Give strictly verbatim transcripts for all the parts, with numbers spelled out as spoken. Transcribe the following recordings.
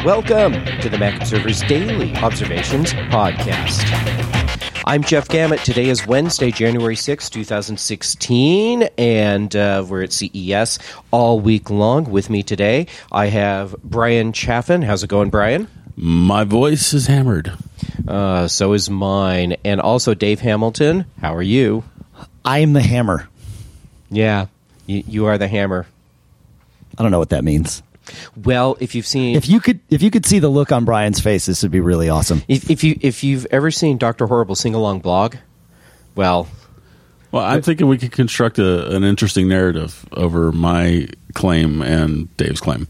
Welcome to the Mac Observer's Daily Observations Podcast. I'm Jeff Gamet. Today is Wednesday, January sixth, twenty sixteen, and uh, we're at C E S all week long. With me today, I have Brian Chaffin. How's it going, Brian? My voice is hammered. Uh, so is mine. And also Dave Hamilton. How are you? I am the hammer. Yeah, you, you are the hammer. I don't know what that means. Well, if you've seen, if you could, if you could see the look on Brian's face, this would be really awesome. If, if you if you've ever seen Doctor Horrible sing along blog, well, well, I'm but, thinking we could construct a, an interesting narrative over my claim and Dave's claim.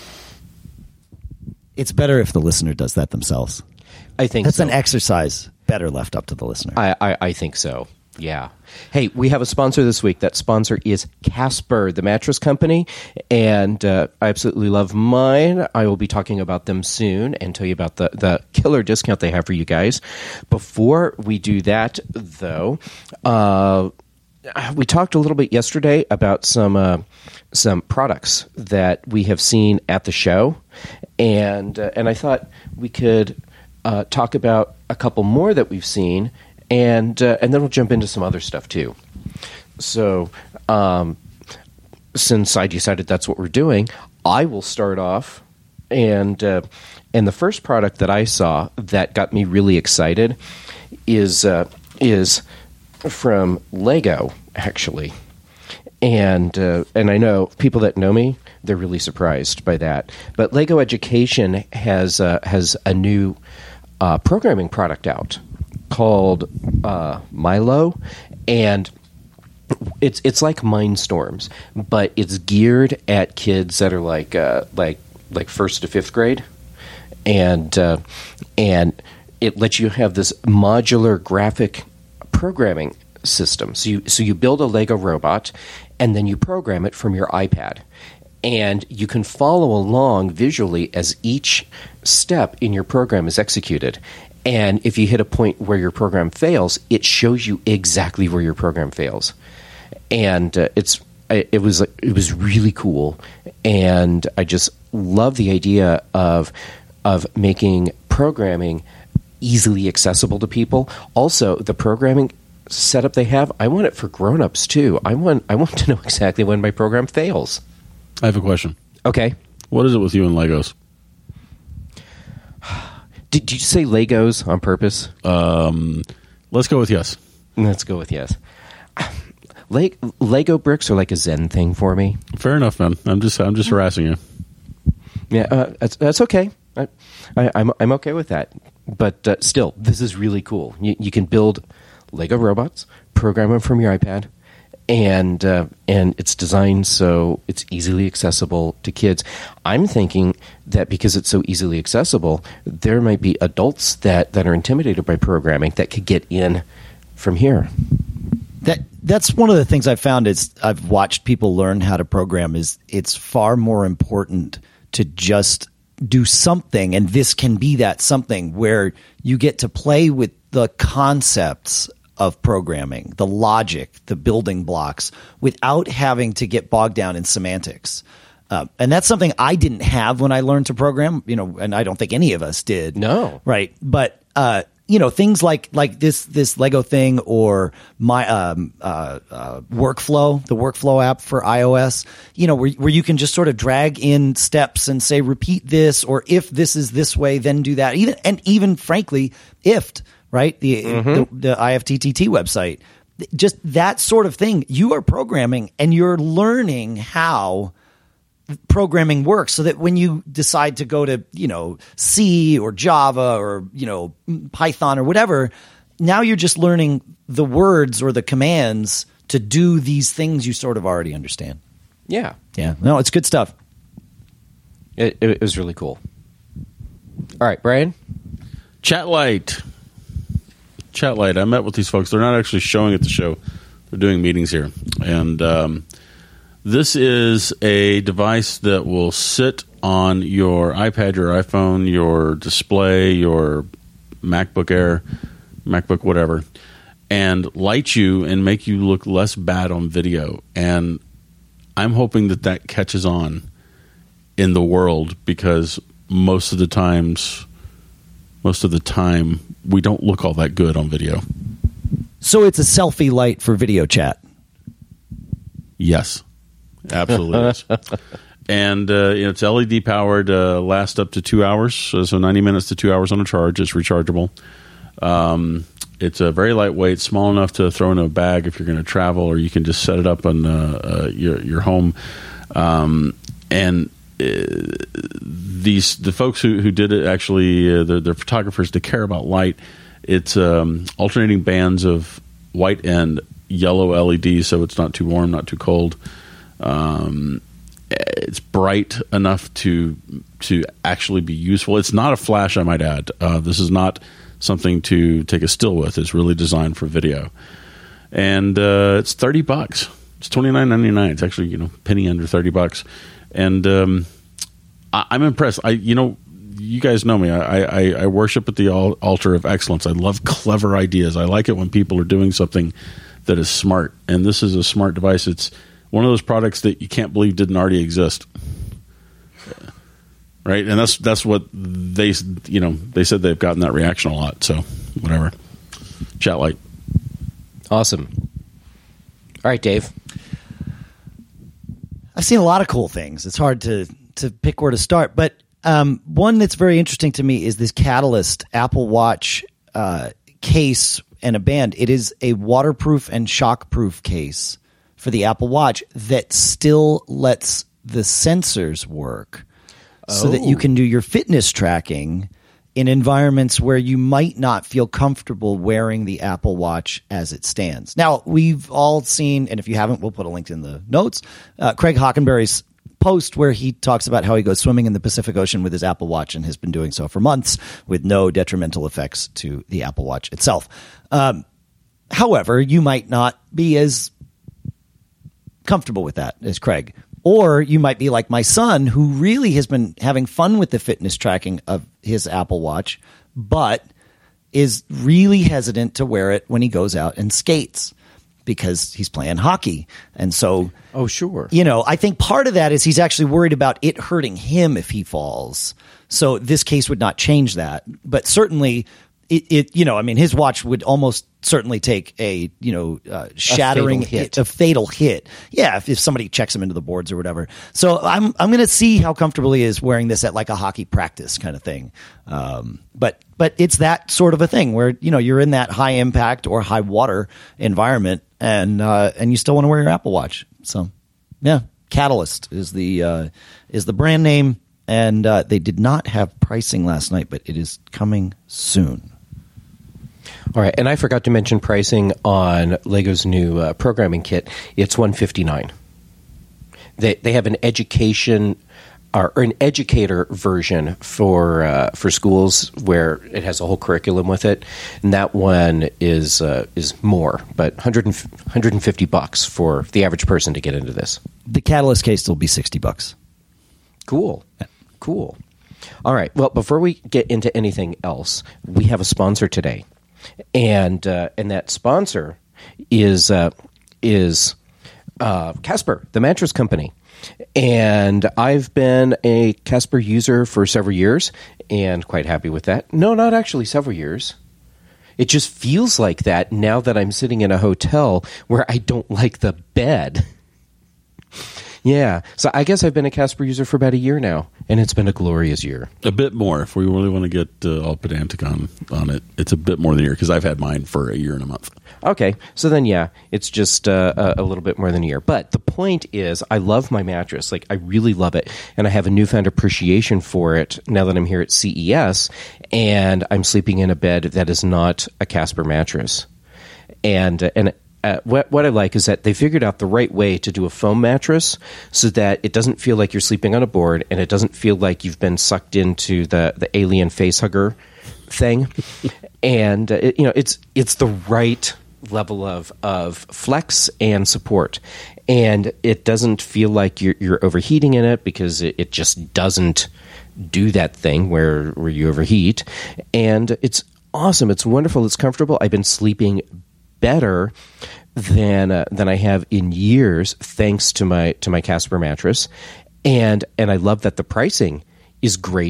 It's better if the listener does that themselves. I think that's so. an exercise better left up to the listener. I, I, I think so. Yeah. Hey, we have a sponsor this week. That sponsor is Casper, the mattress company, and uh, I absolutely love mine. I will be talking about them soon and tell you about the, the killer discount they have for you guys. Before we do that, though, uh, we talked a little bit yesterday about some uh, some products that we have seen at the show, and uh, and I thought we could uh, talk about a couple more that we've seen. And uh, and then we'll jump into some other stuff, too. So um, since I decided that's what we're doing, I will start off. And, uh, and the first product that I saw that got me really excited is uh, is from Lego, actually. And uh, and I know people that know me, they're really surprised by that. But Lego Education has, uh, has a new uh, programming product out called uh, Milo, and it's it's like Mindstorms, but it's geared at kids that are like uh, like like first to fifth grade, and uh, and it lets you have this modular graphic programming system. So you so you build a Lego robot, and then you program it from your iPad, and you can follow along visually as each step in your program is executed. And if you hit a point where your program fails, it shows you exactly where your program fails. And uh, it's it was it was really cool, and I just love the idea of of making programming easily accessible to people. Also, the programming setup they have, I want it for grown-ups too. I want I want to know exactly when my program fails. I have a question. Okay. What is it with you and Legos? Did, did you say Legos on purpose? Um, let's go with yes. Let's go with yes. Le- Lego bricks are like a Zen thing for me. Fair enough, man. I'm just I'm just harassing you. Yeah, uh, that's that's okay. I, I, I'm I'm okay with that. But uh, still, this is really cool. You, you can build Lego robots, program them from your iPad, and uh, and it's designed so it's easily accessible to kids. I'm thinking that because it's so easily accessible, there might be adults that, that are intimidated by programming that could get in from here. That that's one of the things I've found is I've watched people learn how to program is it's far more important to just do something, and this can be that something where you get to play with the concepts of programming, the logic, the building blocks, without having to get bogged down in semantics. Uh, and that's something I didn't have when I learned to program, you know, and I don't think any of us did. No. Right. But, uh, you know, things like like this this Lego thing or my um, uh, uh, workflow, the workflow app for iOS, you know, where, where you can just sort of drag in steps and say, repeat this, or if this is this way, then do that. Even and even, frankly, if right? The, mm-hmm. the the I F T T T website. Just that sort of thing. You are programming and you're learning how programming works so that when you decide to go to, you know, C or Java or, you know, Python or whatever, now you're just learning the words or the commands to do these things you sort of already understand. Yeah. Yeah. No, it's good stuff. It, it was really cool. All right, Brian? Chatlight. Chatlight. I met with these folks. They're not actually showing at the show. They're doing meetings here. And um, this is a device that will sit on your iPad, your iPhone, your display, your MacBook Air, MacBook whatever, and light you and make you look less bad on video. And I'm hoping that that catches on in the world because most of the times, most of the time, we don't look all that good on video. So it's a selfie light for video chat. Yes, absolutely is. And uh, you know, it's L E D powered, uh, lasts up to two hours, so, so ninety minutes to two hours on a charge. It's rechargeable. Um, it's a very lightweight, small enough to throw in a bag if you're going to travel, or you can just set it up on uh, uh, your your home. Um, and uh, these the folks who, who did it actually, uh, the, the photographers, they care about light. It's um, alternating bands of white and yellow L E Ds, so it's not too warm, not too cold. Um, it's bright enough to to actually be useful. It's not a flash, I might add. Uh, this is not something to take a still with. It's really designed for video, and uh, it's thirty bucks. It's twenty-nine ninety-nine. It's actually, you know, penny under thirty bucks, and um, I, I'm impressed. I you know. You guys know me. I, I, I worship at the altar of excellence. I love clever ideas. I like it when people are doing something that is smart, and this is a smart device. It's one of those products that you can't believe didn't already exist, right? And that's that's what they you know they said they've gotten that reaction a lot. So whatever. Chat light. Awesome. All right, Dave. I've seen a lot of cool things. It's hard to to pick where to start, but. Um, one that's very interesting to me is this Catalyst Apple Watch uh, case and a band. It is a waterproof and shockproof case for the Apple Watch that still lets the sensors work oh. so that you can do your fitness tracking in environments where you might not feel comfortable wearing the Apple Watch as it stands. Now, we've all seen, and if you haven't, we'll put a link in the notes, uh, Craig Hockenberry's post where he talks about how he goes swimming in the Pacific Ocean with his Apple Watch and has been doing so for months with no detrimental effects to the Apple Watch itself. Um, however, you might not be as comfortable with that as Craig. Or you might be like my son, who really has been having fun with the fitness tracking of his Apple Watch, but is really hesitant to wear it when he goes out and skates, because he's playing hockey. And so, oh, sure. You know, I think part of that is he's actually worried about it hurting him if he falls. So this case would not change that. But certainly, it, it you know, I mean, his watch would almost certainly take a, you know, uh, shattering a fatal hit. A fatal hit. Yeah, if, if somebody checks him into the boards or whatever. So I'm I'm going to see how comfortable he is wearing this at like a hockey practice kind of thing. Um, but but it's that sort of a thing where, you know, you're in that high impact or high water environment, and uh, and you still want to wear your Apple Watch. So yeah, Catalyst is the uh, is the brand name, and uh, they did not have pricing last night, but it is coming soon. All right, and I forgot to mention pricing on Lego's new uh, programming kit. It's one hundred fifty-nine dollars. They they have an education or, or an educator version for uh, for schools where it has a whole curriculum with it, and that one is uh, is more, but one hundred, one hundred fifty bucks for the average person to get into this. The Catalyst case will be sixty bucks. Cool, cool. All right. Well, before we get into anything else, we have a sponsor today. And uh, and that sponsor is uh, is uh, Casper, the mattress company. And I've been a Casper user for several years and quite happy with that. No, not actually several years. It just feels like that now that I'm sitting in a hotel where I don't like the bed. Yeah, so I guess I've been a Casper user for about a year now, and it's been a glorious year. A bit more, if we really want to get uh, all pedantic on, on it. It's a bit more than a year, because I've had mine for a year and a month. Okay, so then, yeah, it's just uh, a, a little bit more than a year. But the point is, I love my mattress. Like, I really love it, and I have a newfound appreciation for it now that I'm here at C E S, and I'm sleeping in a bed that is not a Casper mattress. And, uh, and Uh, what, what I like is that they figured out the right way to do a foam mattress so that it doesn't feel like you're sleeping on a board, and it doesn't feel like you've been sucked into the, the alien face hugger thing. And uh, it, you know, it's it's the right level of of flex and support, and it doesn't feel like you're, you're overheating in it, because it, it just doesn't do that thing where where you overheat. And it's awesome. It's wonderful. It's comfortable. I've been sleeping better than uh, than I have in years, thanks to my to my Casper mattress, and and I love that the pricing is great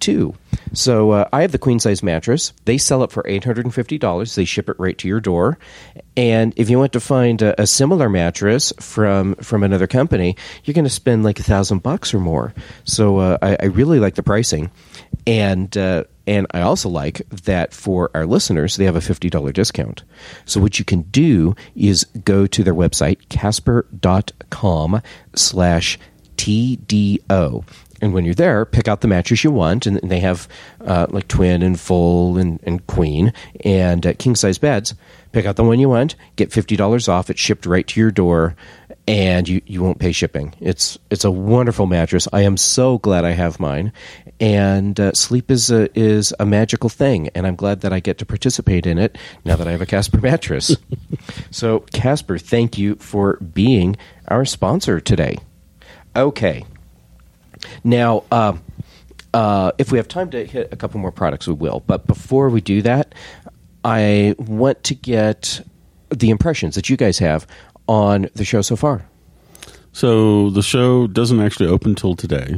too. So uh, I have the queen size mattress. They sell it for eight hundred fifty dollars. They ship it right to your door. And if you want to find a, a similar mattress from from another company, you're going to spend like a thousand bucks or more. So uh, I, I really like the pricing, and uh, and I also like that for our listeners, they have a fifty dollars discount. So what you can do is go to their website, casper dot com slash T D O. And when you're there, pick out the mattress you want, and they have uh, like twin and full and, and queen and uh, king size beds. Pick out the one you want, get fifty dollars off. It's shipped right to your door, and you, you won't pay shipping. It's it's a wonderful mattress. I am so glad I have mine. And uh, sleep is a, is a magical thing, and I'm glad that I get to participate in it now that I have a Casper mattress. So, Casper, thank you for being our sponsor today. Okay. Now, uh, uh, if we have time to hit a couple more products, we will. But before we do that, I want to get the impressions that you guys have on the show so far. So the show doesn't actually open till today.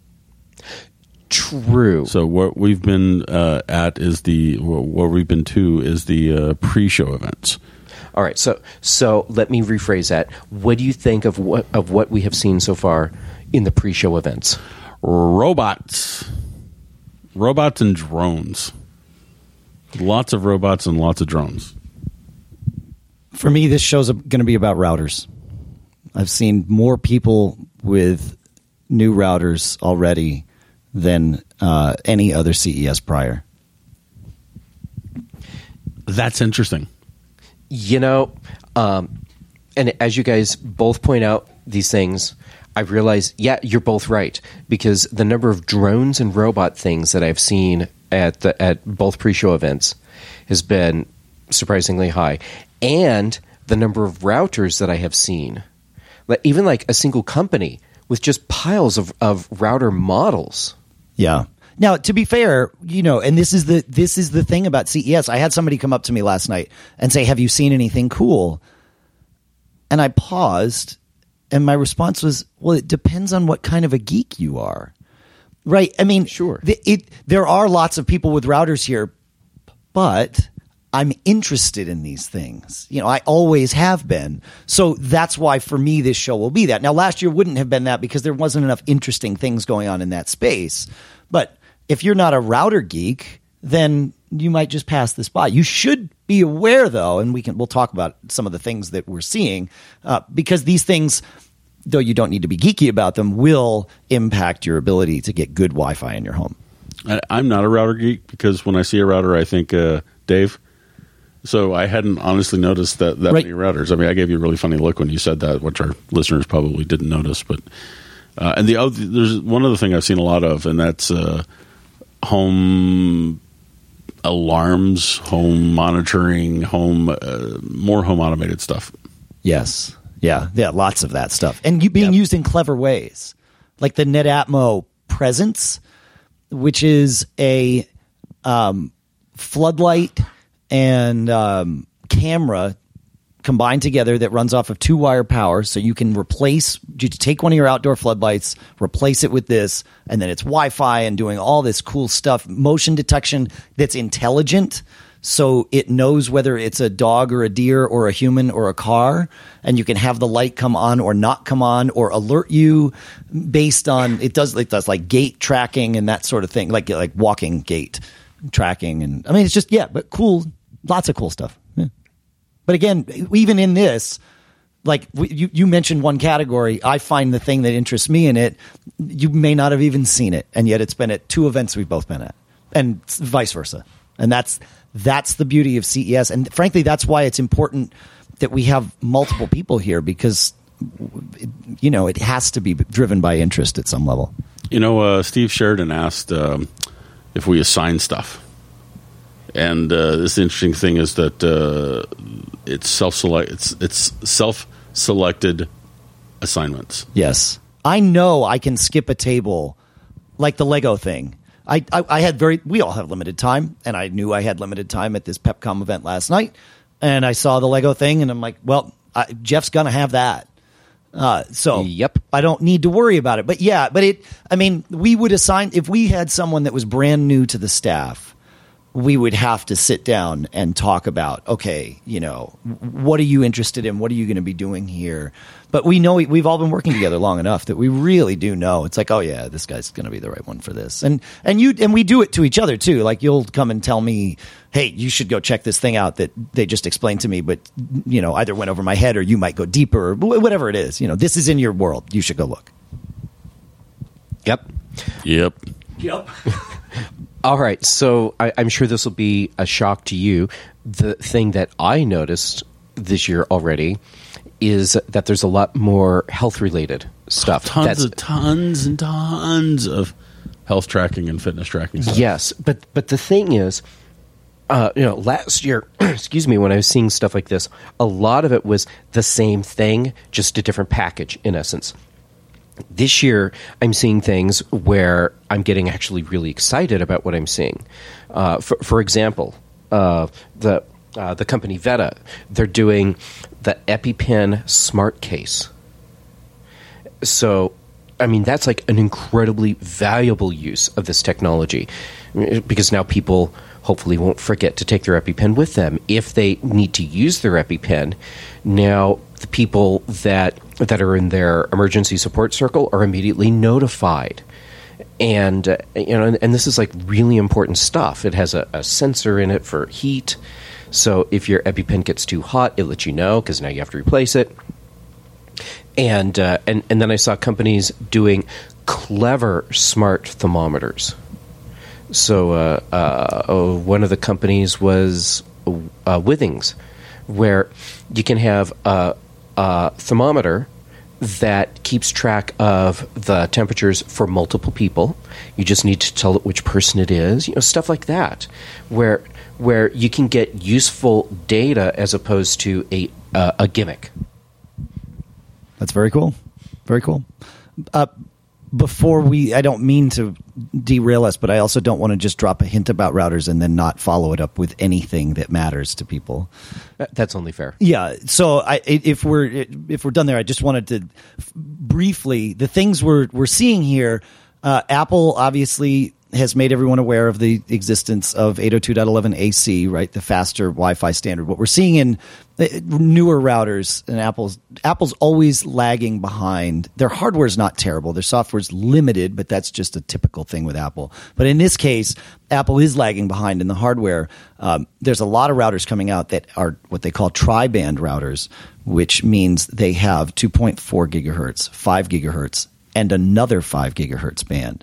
True. So what we've been uh, at is the what we've been to is the uh, pre-show events. All right. So so let me rephrase that. What do you think of what of what we have seen so far in the pre-show events? Robots, robots and drones. Lots of robots and lots of drones. For me, this show's going to be about routers. I've seen more people with new routers already than uh, any other C E S prior. That's interesting. You know, um, and as you guys both point out these things, I realize, yeah, you're both right, because the number of drones and robot things that I've seen at the, at both pre-show events has been surprisingly high, and the number of routers that I have seen, like, even like a single company with just piles of, of router models. Yeah. Now, to be fair, you know, and this is the this is the thing about C E S. I had somebody come up to me last night and say, "Have you seen anything cool?" And I paused, and my response was, "Well, it depends on what kind of a geek you are." Right? I mean, sure. The, it there are lots of people with routers here, but I'm interested in these things. You know, I always have been. So that's why for me this show will be that. Now, last year wouldn't have been that because there wasn't enough interesting things going on in that space. But if you're not a router geek, then you might just pass this by. You should be aware, though, and we can we'll talk about some of the things that we're seeing, uh, because these things, though you don't need to be geeky about them, will impact your ability to get good Wi-Fi in your home. I, I'm not a router geek because when I see a router, I think uh, Dave. So I hadn't honestly noticed that, that right. many routers. I mean, I gave you a really funny look when you said that, which our listeners probably didn't notice. But uh, and the other, there's one other thing I've seen a lot of, and that's uh, home alarms, home monitoring, home uh, more home automated stuff. Yes, yeah, yeah, lots of that stuff, and you being yep. used in clever ways, like the NetAtmo Presence, which is a um, floodlight and um, camera combined together that runs off of two wire power, so you can replace you take one of your outdoor floodlights, replace it with this, and then it's Wi-Fi and doing all this cool stuff, motion detection that's intelligent, so it knows whether it's a dog or a deer or a human or a car, and you can have the light come on or not come on or alert you based on it does it does like gait tracking and that sort of thing, like like walking gait tracking, and I mean it's just yeah, but cool. Lots of cool stuff. Yeah. But again, even in this, like you, you mentioned one category, I find the thing that interests me in it, you may not have even seen it, and yet it's been at two events we've both been at, and vice versa. And that's that's the beauty of C E S. And frankly, that's why it's important that we have multiple people here, because, you know, it has to be driven by interest at some level. You know, uh, Steve Sheridan asked um, if we assign stuff. And uh, this interesting thing is that uh, it's self-select. It's it's self-selected assignments. Yes, I know I can skip a table, like the Lego thing. I, I I had very. We all have limited time, and I knew I had limited time at this PepCom event last night. And I saw the Lego thing, and I'm like, well, I, Jeff's gonna have that. Uh, so Yep. I don't need to worry about it. But yeah, but it, I mean, we would assign, if we had someone that was brand new to the staff, we would have to sit down and talk about, okay, you know, what are you interested in? What are you going to be doing here? But we know we've all been working together long enough that we really do know. It's like, oh yeah, this guy's going to be the right one for this. And and you and we do it to each other too. Like you'll come and tell me, hey, you should go check this thing out that they just explained to me, but you know, either went over my head or you might go deeper or whatever it is. You know, this is in your world. You should go look. Yep. Yep. Yep. All right, so I, I'm sure this will be a shock to you. The thing that I noticed this year already is that there's a lot more health-related stuff. Tons That's, of tons and tons of health tracking and fitness tracking stuff. yes, but but the thing is, uh, you know, last year, excuse me, when I was seeing stuff like this, a lot of it was the same thing, just a different package, in essence. This year, I'm seeing things where I'm getting actually really excited about what I'm seeing. Uh, for, for example, uh, the uh, the company Veta, they're doing the EpiPen Smart Case. So, I mean, that's like an incredibly valuable use of this technology, because now people hopefully won't forget to take their EpiPen with them. If they need to use their EpiPen, now the people that that are in their emergency support circle are immediately notified. And uh, you know, and, and this is like really important stuff. It has a, a sensor in it for heat, so if your EpiPen gets too hot, it lets you know because now you have to replace it. And uh, and and then I saw companies doing clever smart thermometers. So uh, uh, oh, one of the companies was uh, Withings, where you can have a, a thermometer that keeps track of the temperatures for multiple people. You just need to tell it which person it is, you know, stuff like that, where where you can get useful data as opposed to a uh, a gimmick. That's very cool. Very cool. Uh, before we, I don't mean to derail us, but I also don't want to just drop a hint about routers and then not follow it up with anything that matters to people. That's only fair. Yeah. So I, if we're if we're done there, I just wanted to briefly, the things we're we're seeing here. Uh, Apple obviously has made everyone aware of the existence of eight oh two dot eleven A C, right? The faster Wi-Fi standard. What we're seeing in newer routers, and Apple's Apple's always lagging behind. Their hardware's not terrible. Their software's limited, but that's just a typical thing with Apple. But in this case, Apple is lagging behind in the hardware. Um, there's a lot of routers coming out that are what they call tri-band routers, which means they have two point four gigahertz, five gigahertz, and another five gigahertz band.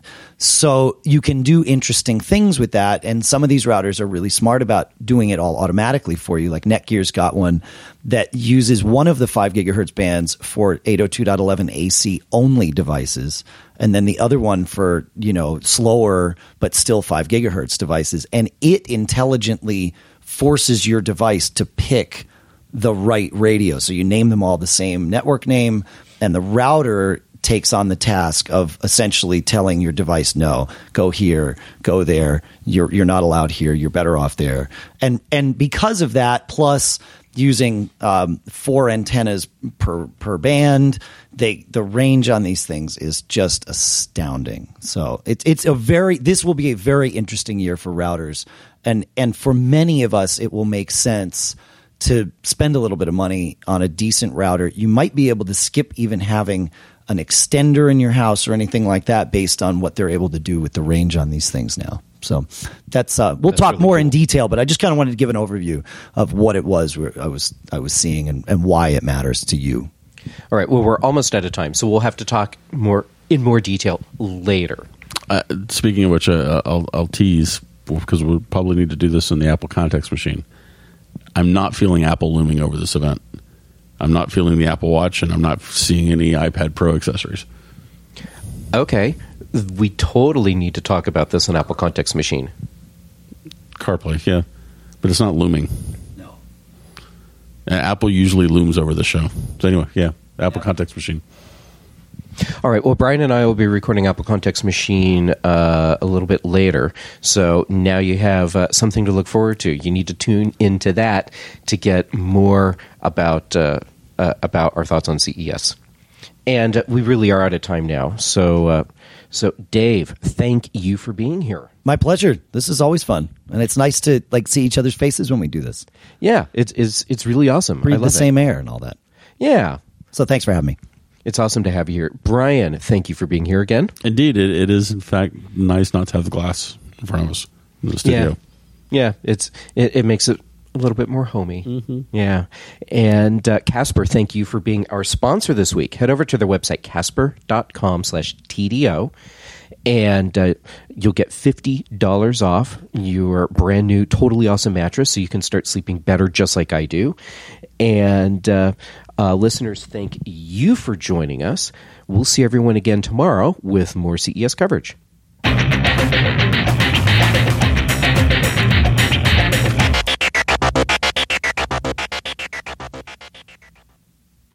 So you can do interesting things with that. And some of these routers are really smart about doing it all automatically for you. Like Netgear's got one that uses one of the five gigahertz bands for eight oh two dot eleven A C only devices. And then the other one for, you know, slower, but still five gigahertz devices. And it intelligently forces your device to pick the right radio. So you name them all the same network name, and the router takes on the task of essentially telling your device, no, go here, go there. You're you're not allowed here. You're better off there. And and because of that, plus using um, four antennas per per band, they the range on these things is just astounding. So it's it's a very this will be a very interesting year for routers, and and for many of us, it will make sense to spend a little bit of money on a decent router. You might be able to skip even having an extender in your house or anything like that based on what they're able to do with the range on these things now. So that's uh, we'll that's talk really more cool. in detail, but I just kind of wanted to give an overview of what it was where I was I was seeing and, and why it matters to you. All right. Well, we're almost out of time, so we'll have to talk more in more detail later. Uh, speaking of which, uh, I'll, I'll tease, because we'll probably need to do this in the Apple Context Machine. I'm not feeling Apple looming over this event. I'm not feeling the Apple Watch, and I'm not seeing any iPad Pro accessories. Okay. We totally need to talk about this in Apple Context Machine. CarPlay, yeah. But it's not looming. No. Uh, Apple usually looms over the show. So anyway, yeah, Apple Yeah. Context Machine. All right. Well, Brian and I will be recording Apple Context Machine uh, a little bit later. So now you have uh, something to look forward to. You need to tune into that to get more about uh, uh, about our thoughts on C E S. And uh, we really are out of time now. So, uh, so Dave, thank you for being here. My pleasure. This is always fun, and it's nice to like see each other's faces when we do this. Yeah, it's it's it's really awesome. Breathe I love the same it. air and all that. Yeah. So thanks for having me. It's awesome to have you here. Brian, thank you for being here again. Indeed, it, it is in fact nice not to have the glass in front of us in the studio. Yeah, yeah it's it, it makes it a little bit more homey. Mm-hmm. Yeah. And uh, Casper, thank you for being our sponsor this week. Head over to their website, casper.com slash TDO, and uh, you'll get fifty dollars off your brand new, totally awesome mattress so you can start sleeping better just like I do. And uh, uh, listeners, thank you for joining us. We'll see everyone again tomorrow with more C E S coverage.